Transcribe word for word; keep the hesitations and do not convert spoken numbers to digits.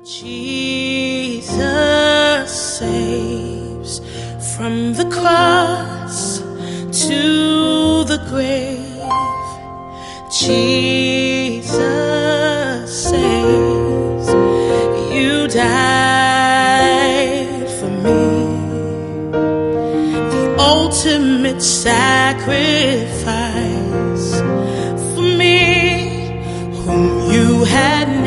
Jesus saves from the cross to the grave. Jesus saves. You died for me, the ultimate sacrifice for me, whom you had